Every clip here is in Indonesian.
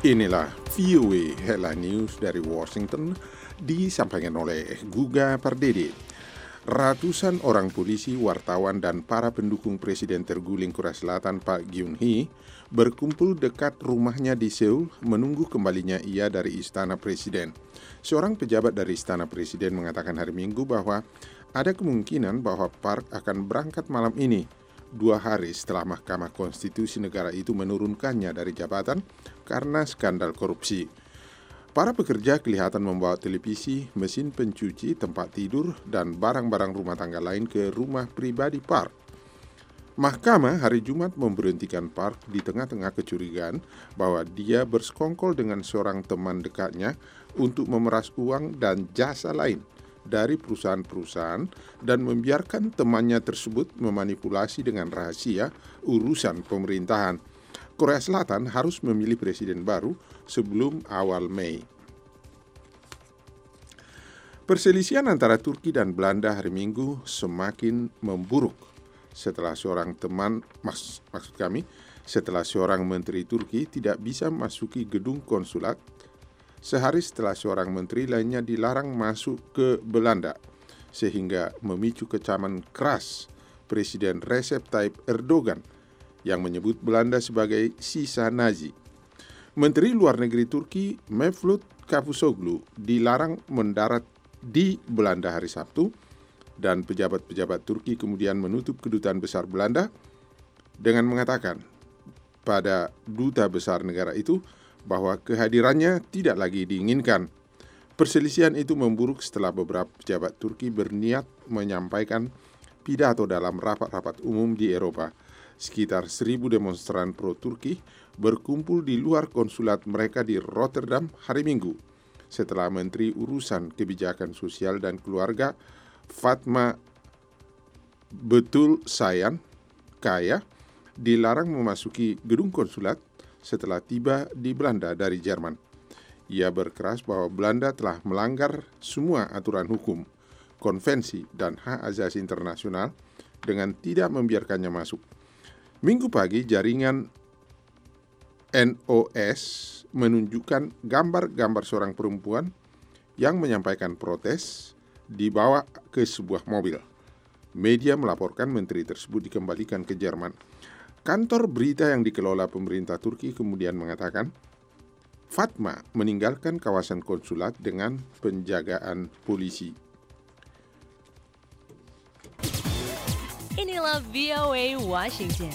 Inilah VOA Headline News dari Washington, disampaikan oleh Guga Pardede. Ratusan orang polisi, wartawan, dan para pendukung Presiden terguling Korea Selatan Park Geun-hye berkumpul dekat rumahnya di Seoul menunggu kembalinya ia dari Istana Presiden. Seorang pejabat dari Istana Presiden mengatakan hari Minggu bahwa ada kemungkinan bahwa Park akan berangkat malam ini, 2 hari setelah Mahkamah Konstitusi negara itu menurunkannya dari jabatan karena skandal korupsi. Para pekerja kelihatan membawa televisi, mesin pencuci, tempat tidur, dan barang-barang rumah tangga lain ke rumah pribadi Park. Mahkamah hari Jumat memberhentikan Park di tengah-tengah kecurigaan bahwa dia bersekongkol dengan seorang teman dekatnya untuk memeras uang dan jasa lain dari perusahaan-perusahaan dan membiarkan temannya tersebut memanipulasi dengan rahasia urusan pemerintahan. Korea Selatan harus memilih presiden baru sebelum awal Mei. Perselisihan antara Turki dan Belanda hari Minggu semakin memburuk setelah seorang menteri Turki tidak bisa memasuki gedung konsulat sehari setelah seorang menteri lainnya dilarang masuk ke Belanda, sehingga memicu kecaman keras Presiden Recep Tayyip Erdogan yang menyebut Belanda sebagai sisa Nazi. Menteri Luar Negeri Turki Mevlut Cavusoglu dilarang mendarat di Belanda hari Sabtu, dan pejabat-pejabat Turki kemudian menutup kedutaan besar Belanda dengan mengatakan pada duta besar negara itu bahwa kehadirannya tidak lagi diinginkan. Perselisihan itu memburuk setelah beberapa pejabat Turki berniat menyampaikan pidato dalam rapat-rapat umum di Eropa. Sekitar 1.000 demonstran pro-Turki berkumpul di luar konsulat mereka di Rotterdam hari Minggu, setelah Menteri Urusan Kebijakan Sosial dan Keluarga Fatma Betul Sayan Kaya dilarang memasuki gedung konsulat setelah tiba di Belanda dari Jerman. Ia berkeras bahwa Belanda telah melanggar semua aturan hukum, konvensi, dan hak asasi internasional dengan tidak membiarkannya masuk. Minggu pagi, jaringan NOS menunjukkan gambar-gambar seorang perempuan yang menyampaikan protes dibawa ke sebuah mobil. Media melaporkan menteri tersebut dikembalikan ke Jerman. Kantor berita yang dikelola pemerintah Turki kemudian mengatakan Fatma meninggalkan kawasan konsulat dengan penjagaan polisi. Inilah VOA Washington.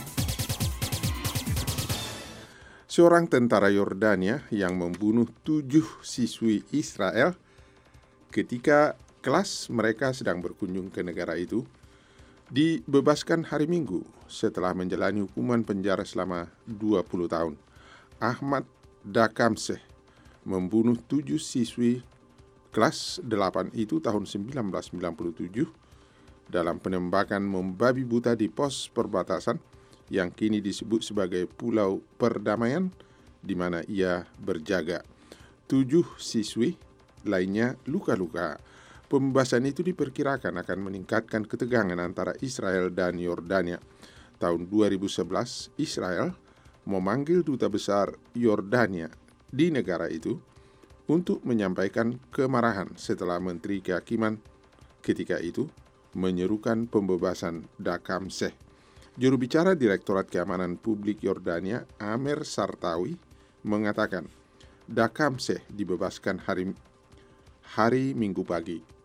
Seorang tentara Yordania yang membunuh 7 siswi Israel ketika kelas mereka sedang berkunjung ke negara itu dibebaskan hari Minggu setelah menjalani hukuman penjara selama 20 tahun. Ahmad Dakamseh membunuh 7 siswi kelas 8 itu tahun 1997 dalam penembakan membabi buta di pos perbatasan yang kini disebut sebagai Pulau Perdamaian, di mana ia berjaga. 7 siswi lainnya luka-luka. Pembebasan itu diperkirakan akan meningkatkan ketegangan antara Israel dan Yordania. Tahun 2011, Israel memanggil duta besar Yordania di negara itu untuk menyampaikan kemarahan setelah Menteri Kehakiman ketika itu menyerukan pembebasan Dakamseh. Juru bicara Direktorat Keamanan Publik Yordania, Amer Sartawi, mengatakan Dakamseh dibebaskan hari Minggu pagi.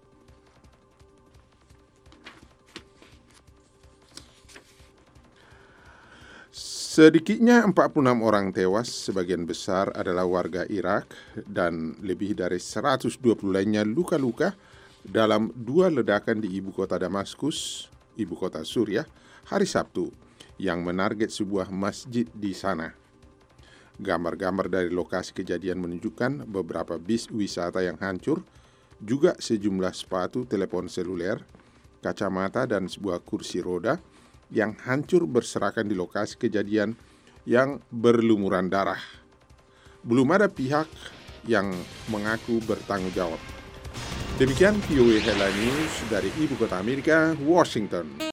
Sedikitnya 46 orang tewas, sebagian besar adalah warga Irak, dan lebih dari 120 lainnya luka-luka dalam 2 ledakan di ibu kota Damaskus, ibu kota Suriah, hari Sabtu, yang menarget sebuah masjid di sana. Gambar-gambar dari lokasi kejadian menunjukkan beberapa bis wisata yang hancur, juga sejumlah sepatu, telepon seluler, kacamata, dan sebuah kursi roda yang hancur berserakan di lokasi kejadian yang berlumuran darah. Belum ada pihak yang mengaku bertanggung jawab. Demikian VOA Headline News dari Ibu Kota Amerika, Washington.